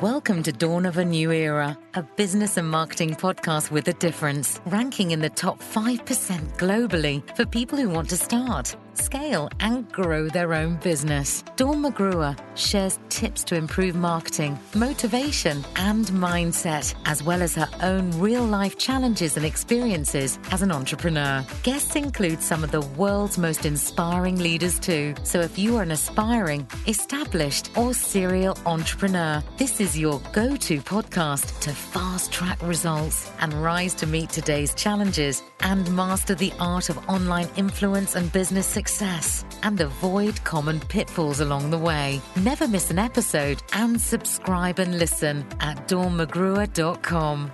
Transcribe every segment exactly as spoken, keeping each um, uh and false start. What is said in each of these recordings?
Welcome to Dawn of a New Era, a business and marketing podcast with a difference, ranking in the top five percent globally for people who want to start, scale, and grow their own business. Dawn McGruer shares tips to improve marketing, motivation, and mindset, as well as her own real-life challenges and experiences as an entrepreneur. Guests include some of the world's most inspiring leaders too. So if you are an aspiring, established, or serial entrepreneur, this is your go-to podcast to fast-track results and rise to meet today's challenges and master the art of online influence and business success and avoid common pitfalls along the way. Never miss an episode and subscribe and listen at dawn mcgruer dot com.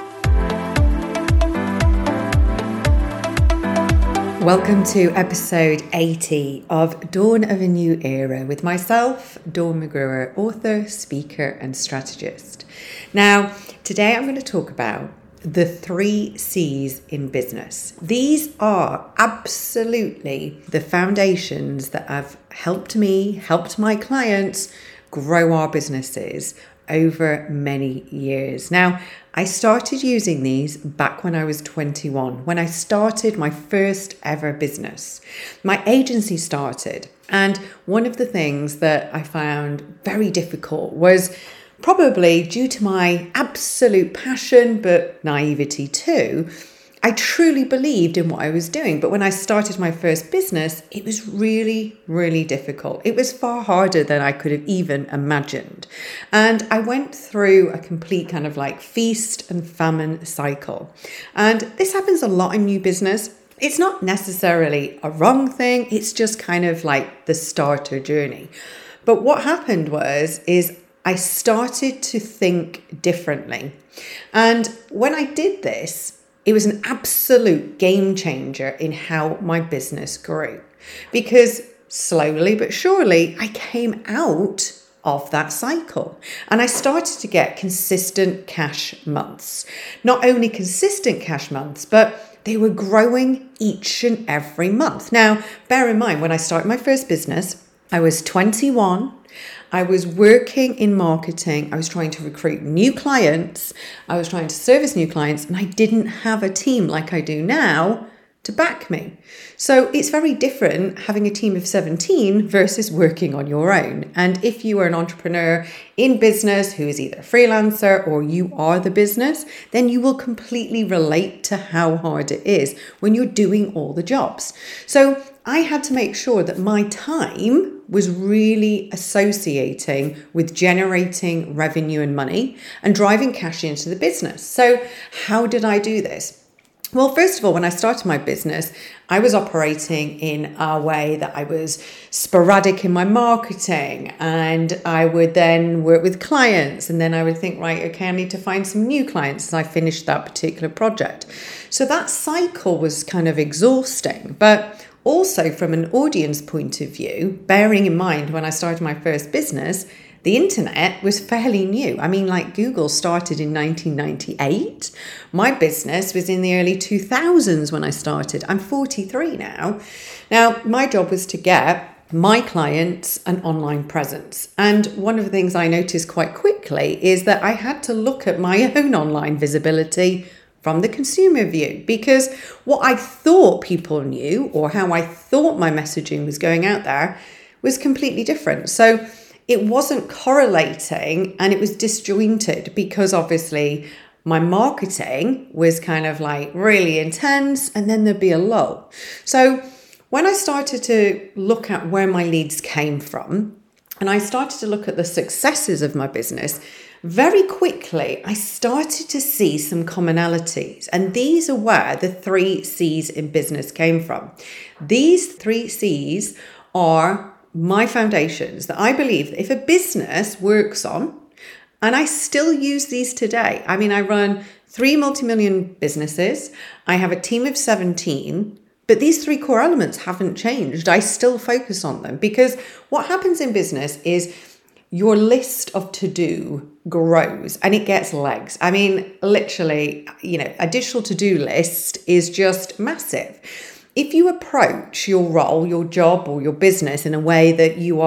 Welcome to episode eighty of Dawn of a New Era with myself, Dawn McGruer, author, speaker, and strategist. Now, today I'm going to talk about the three C's in business. These are absolutely the foundations that have helped me, helped my clients grow our businesses over many years. Now, I started using these back when I was twenty-one, when I started my first ever business. My agency started, and one of the things that I found very difficult was probably due to my absolute passion, but naivety too. I truly believed in what I was doing. But when I started my first business, it was really, really difficult. It was far harder than I could have even imagined. And I went through a complete kind of like feast and famine cycle. And this happens a lot in new business. It's not necessarily a wrong thing. It's just kind of like the starter journey. But what happened was, is I started to think differently. And when I did this, it was an absolute game changer in how my business grew, because slowly but surely I came out of that cycle and I started to get consistent cash months. Not only consistent cash months, but they were growing each and every month. Now, bear in mind, when I started my first business, I was twenty-one. I was working in marketing. I was trying to recruit new clients. I was trying to service new clients, and I didn't have a team like I do now to back me. So it's very different having a team of seventeen versus working on your own. And if you are an entrepreneur in business who is either a freelancer or you are the business, then you will completely relate to how hard it is when you're doing all the jobs. So I had to make sure that my time was really associating with generating revenue and money and driving cash into the business. So how did I do this? Well, first of all, when I started my business, I was operating in a way that I was sporadic in my marketing, and I would then work with clients, and then I would think, right, okay, I need to find some new clients as I finished that particular project. So that cycle was kind of exhausting, but also from an audience point of view, bearing in mind when I started my first business, the internet was fairly new. I mean, like Google started in nineteen ninety-eight. My business was in the early two thousands when I started. I'm forty-three now. Now, my job was to get my clients an online presence. And one of the things I noticed quite quickly is that I had to look at my own online visibility from the consumer view, because what I thought people knew or how I thought my messaging was going out there was completely different. So it wasn't correlating and it was disjointed, because obviously my marketing was kind of like really intense and then there'd be a lull. So when I started to look at where my leads came from and I started to look at the successes of my business, very quickly, I started to see some commonalities, and these are where the three C's in business came from. These three C's are my foundations that I believe that if a business works on, and I still use these today. I mean, I run three multi-million businesses. I have a team of seventeen, but these three core elements haven't changed. I still focus on them, because what happens in business is your list of to-do grows and it gets legs. I mean, literally, you know, a digital to-do list is just massive. If you approach your role, your job, or your business in a way that you are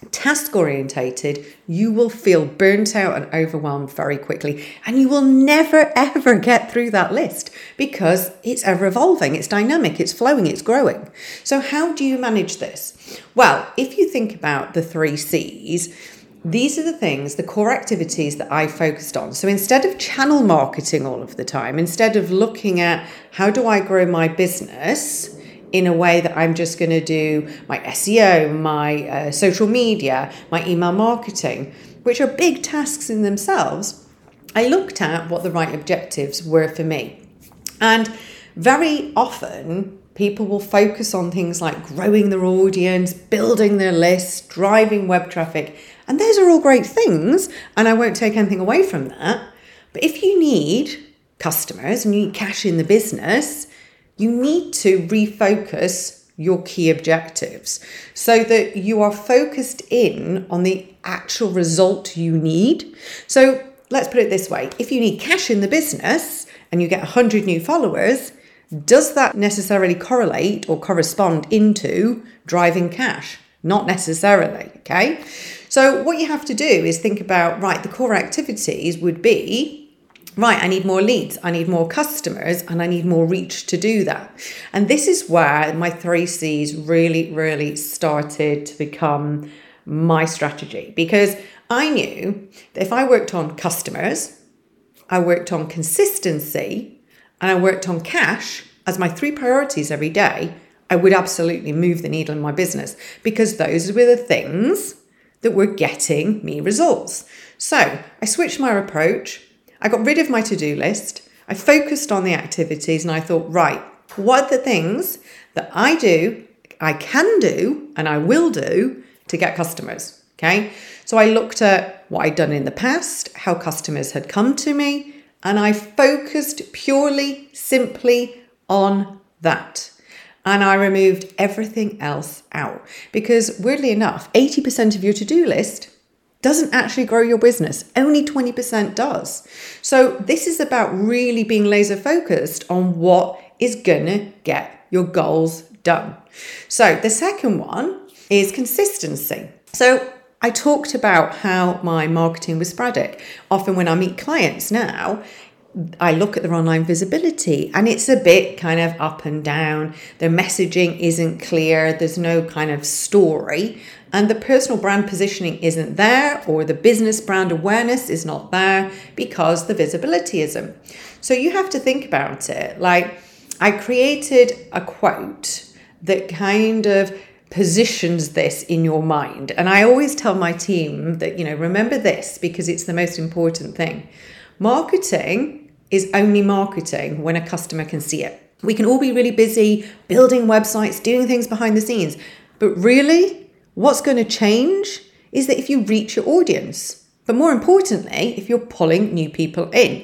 task orientated, you will feel burnt out and overwhelmed very quickly. And you will never, ever get through that list because it's ever evolving, it's dynamic, it's flowing, it's growing. So how do you manage this? Well, if you think about the three C's, these are the things, the core activities that I focused on. So instead of channel marketing all of the time, instead of looking at how do I grow my business in a way that I'm just going to do my S E O, my uh, social media, my email marketing, which are big tasks in themselves, I looked at what the right objectives were for me. And very often, people will focus on things like growing their audience, building their list, driving web traffic. And those are all great things. And I won't take anything away from that. But if you need customers and you need cash in the business, you need to refocus your key objectives so that you are focused in on the actual result you need. So let's put it this way. If you need cash in the business and you get one hundred new followers, does that necessarily correlate or correspond into driving cash? Not necessarily, okay? So what you have to do is think about, right, the core activities would be, right, I need more leads, I need more customers, and I need more reach to do that. And this is where my three C's really, really started to become my strategy, because I knew that if I worked on customers, I worked on consistency, and I worked on cash as my three priorities every day, I would absolutely move the needle in my business, because those were the things that were getting me results. So I switched my approach. I got rid of my to-do list. I focused on the activities and I thought, right, what are the things that I do, I can do, and I will do to get customers, okay? So I looked at what I'd done in the past, how customers had come to me, and I focused purely, simply on that. And I removed everything else out because, weirdly enough, eighty percent of your to-do list doesn't actually grow your business. Only twenty percent does. So this is about really being laser focused on what is going to get your goals done. So the second one is consistency. So I talked about how my marketing was sporadic. Often when I meet clients now, I look at their online visibility and it's a bit kind of up and down. Their messaging isn't clear. There's no kind of story. And the personal brand positioning isn't there, or the business brand awareness is not there because the visibility isn't. So you have to think about it. Like, I created a quote that kind of positions this in your mind. And I always tell my team that, you know, remember this because it's the most important thing. Marketing is only marketing when a customer can see it. We can all be really busy building websites, doing things behind the scenes. But really, what's going to change is that if you reach your audience, but more importantly, if you're pulling new people in.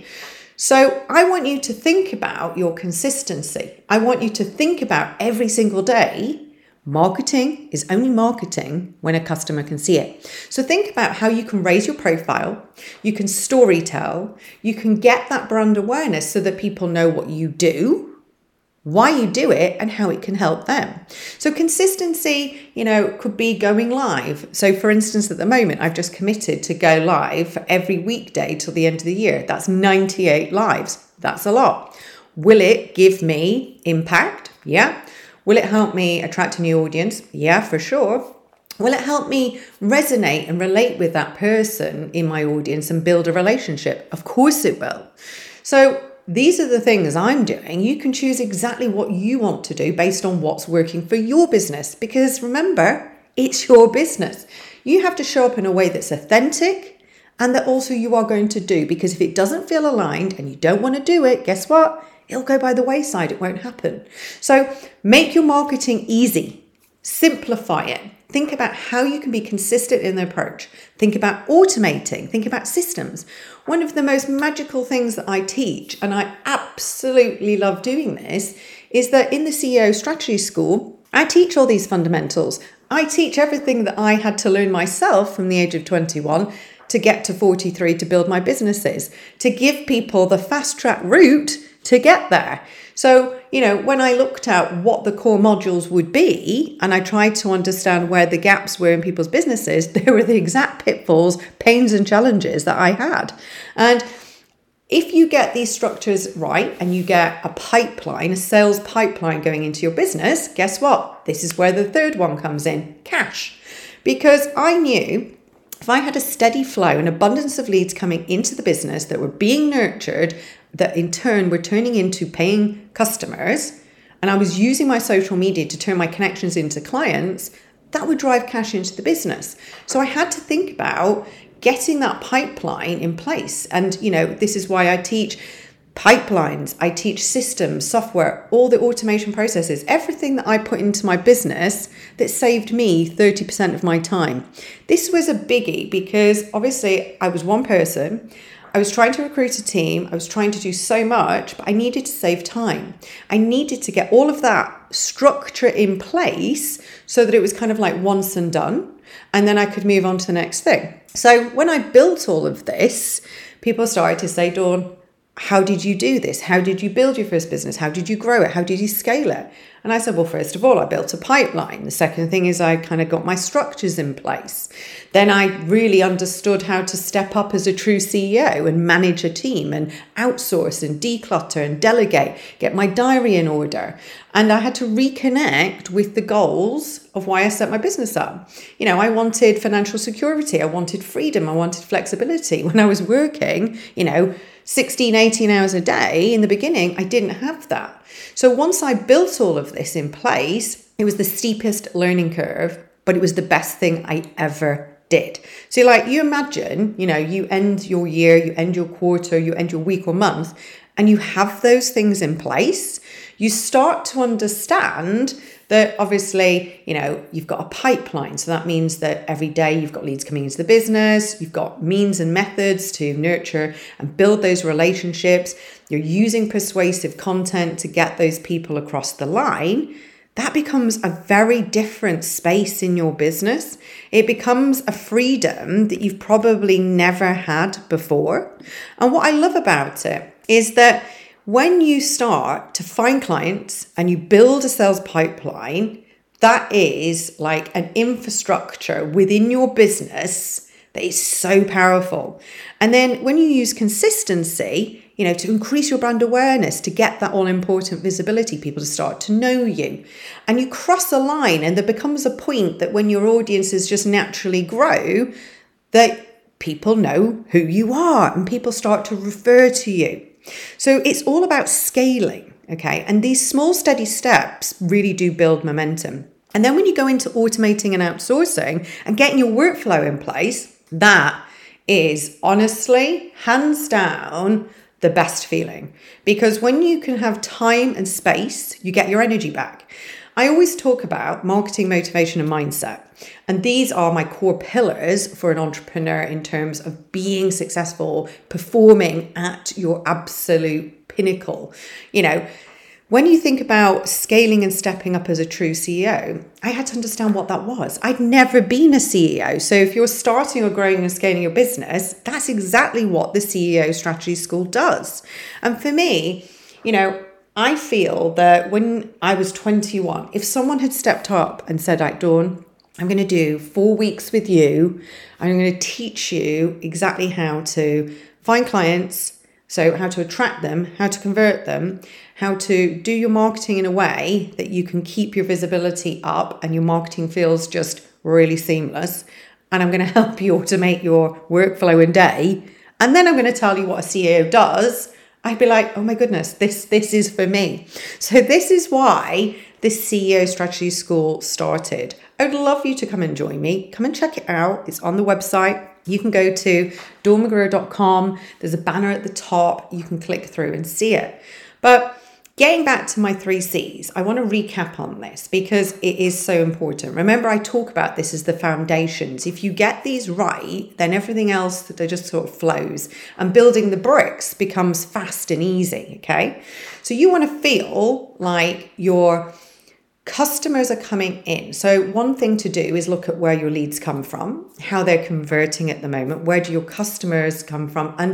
So I want you to think about your consistency. I want you to think about every single day, marketing is only marketing when a customer can see it. So think about how you can raise your profile, you can story tell, you can get that brand awareness so that people know what you do, why you do it, and how it can help them. So consistency, you know, could be going live. So for instance, at the moment, I've just committed to go live for every weekday till the end of the year. That's ninety-eight lives. That's a lot. Will it give me impact? Yeah. Will it help me attract a new audience? Yeah, for sure. Will it help me resonate and relate with that person in my audience and build a relationship? Of course it will. So these are the things I'm doing. You can choose exactly what you want to do based on what's working for your business. Because remember, it's your business. You have to show up in a way that's authentic and that also you are going to do. Because if it doesn't feel aligned and you don't want to do it, guess what? It'll go by the wayside. It won't happen. So make your marketing easy. Simplify it. Think about how you can be consistent in the approach. Think about automating. Think about systems. One of the most magical things that I teach, and I absolutely love doing this, is that in the C E O strategy school, I teach all these fundamentals. I teach everything that I had to learn myself from the age of twenty-one to get to forty-three to build my businesses, to give people the fast track route to get there. So, you know, when I looked at what the core modules would be and I tried to understand where the gaps were in people's businesses, they were the exact pitfalls, pains and challenges that I had. And if you get these structures right and you get a pipeline, a sales pipeline going into your business, guess what? This is where the third one comes in, cash. Because I knew if I had a steady flow, an abundance of leads coming into the business that were being nurtured, that in turn were turning into paying customers, and I was using my social media to turn my connections into clients, that would drive cash into the business. So I had to think about getting that pipeline in place. And, you know, this is why I teach pipelines, I teach systems, software, all the automation processes, everything that I put into my business that saved me thirty percent of my time. This was a biggie because obviously I was one person. I was trying to recruit a team. I was trying to do so much, but I needed to save time. I needed to get all of that structure in place so that it was kind of like once and done. And then I could move on to the next thing. So when I built all of this, people started to say, Dawn, how did you do this? How did you build your first business? How did you grow it? How did you scale it? And I said, well, first of all, I built a pipeline. The second thing is I kind of got my structures in place. Then I really understood how to step up as a true C E O and manage a team and outsource and declutter and delegate, get my diary in order. And I had to reconnect with the goals of why I set my business up. You know, I wanted financial security. I wanted freedom. I wanted flexibility. When I was working, you know, sixteen, eighteen hours a day in the beginning, I didn't have that. So once I built all of this in place, it was the steepest learning curve, but it was the best thing I ever did. So like you imagine, you know, you end your year, you end your quarter, you end your week or month, and you have those things in place, you start to understand that obviously, you know, you've got a pipeline. So that means that every day you've got leads coming into the business, you've got means and methods to nurture and build those relationships. You're using persuasive content to get those people across the line. That becomes a very different space in your business. It becomes a freedom that you've probably never had before. And what I love about it is that when you start to find clients and you build a sales pipeline, that is like an infrastructure within your business that is so powerful. And then when you use consistency, you know, to increase your brand awareness, to get that all important visibility, people to start to know you, and you cross a line and there becomes a point that when your audiences just naturally grow, that people know who you are and people start to refer to you. So it's all about scaling, okay? And these small, steady steps really do build momentum. And then when you go into automating and outsourcing and getting your workflow in place, that is honestly, hands down, the best feeling. Because when you can have time and space, you get your energy back. I always talk about marketing, motivation, and mindset. And these are my core pillars for an entrepreneur in terms of being successful, performing at your absolute pinnacle. You know, when you think about scaling and stepping up as a true C E O, I had to understand what that was. I'd never been a C E O. So if you're starting or growing and scaling your business, that's exactly what the C E O Strategy School does. And for me, you know, I feel that when I was twenty-one, if someone had stepped up and said, like, Dawn, I'm going to do four weeks with you. I'm going to teach you exactly how to find clients, so how to attract them, how to convert them, how to do your marketing in a way that you can keep your visibility up and your marketing feels just really seamless. And I'm going to help you automate your workflow and day. And then I'm going to tell you what a C E O does. I'd be like, oh my goodness, this, this is for me. So this is why this C E O Strategy School started. I'd love you to come and join me. Come and check it out. It's on the website. You can go to dawn mcgruer dot com. There's a banner at the top. You can click through and see it. But getting back to my three C's, I want to recap on this because it is so important. Remember, I talk about this as the foundations. If you get these right, then everything else that just sort of flows and building the bricks becomes fast and easy, okay? So you want to feel like your customers are coming in. So one thing to do is look at where your leads come from, how they're converting at the moment, where do your customers come from, and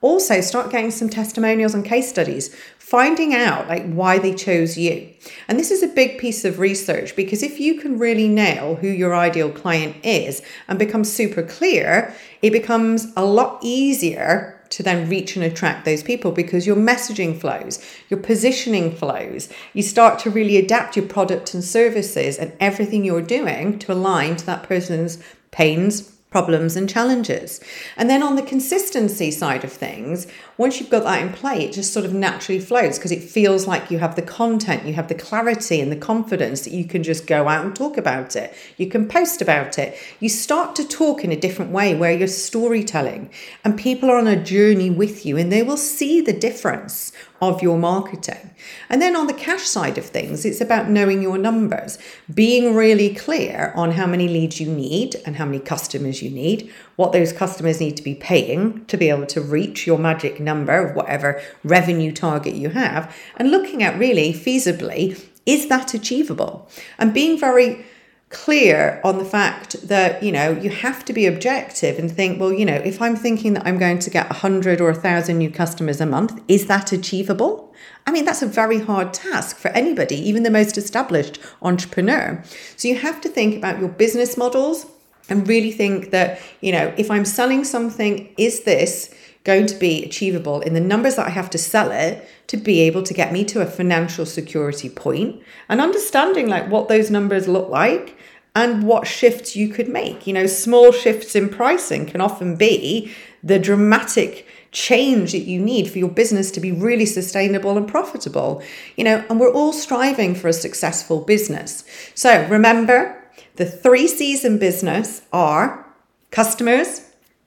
Also, start getting some testimonials and case studies, finding out like why they chose you. And this is a big piece of research, because if you can really nail who your ideal client is and become super clear, it becomes a lot easier to then reach and attract those people, because your messaging flows, your positioning flows. You start to really adapt your product and services and everything you're doing to align to that person's pains, problems and challenges. And then on the consistency side of things, once you've got that in play, it just sort of naturally flows, because it feels like you have the content, you have the clarity and the confidence that you can just go out and talk about it. You can post about it. You start to talk in a different way where you're storytelling, and people are on a journey with you and they will see the difference of your marketing. And then on the cash side of things, it's about knowing your numbers, being really clear on how many leads you need and how many customers you need, what those customers need to be paying to be able to reach your magic number of whatever revenue target you have, and looking at really feasibly, is that achievable? And being very clear on the fact that, you know, you have to be objective and think, well, you know, if I'm thinking that I'm going to get a hundred or a thousand new customers a month, is that achievable? I mean, that's a very hard task for anybody, even the most established entrepreneur. So you have to think about your business models and really think that, you know, if I'm selling something, is this going to be achievable in the numbers that I have to sell it to be able to get me to a financial security point, and understanding like what those numbers look like and what shifts you could make. You know, small shifts in pricing can often be the dramatic change that you need for your business to be really sustainable and profitable. You know, and we're all striving for a successful business. So remember, the three C's in business are customers,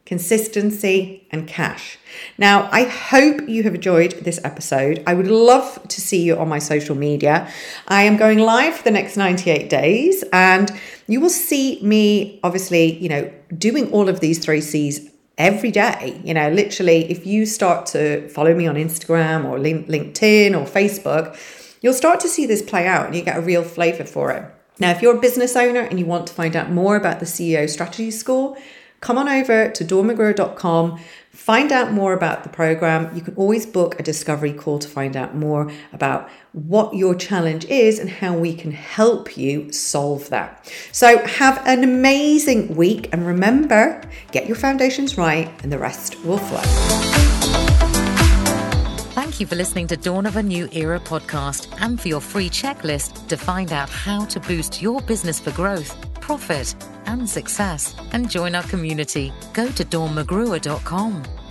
consistency and cash. Now, I hope you have enjoyed this episode. I would love to see you on my social media. I am going live for the next ninety-eight days, and you will see me obviously, you know, doing all of these three C's every day. You know, literally, if you start to follow me on Instagram or LinkedIn or Facebook, you'll start to see this play out and you get a real flavor for it. Now, if you're a business owner and you want to find out more about the C E O Strategy School, come on over to dawn mcgruer dot com, find out more about the program. You can always book a discovery call to find out more about what your challenge is and how we can help you solve that. So have an amazing week, and remember, get your foundations right and the rest will flow. Thank you for listening to Dawn of a New Era podcast, and for your free checklist to find out how to boost your business for growth, profit and success, and join our community. Go to dawn mcgruer dot com.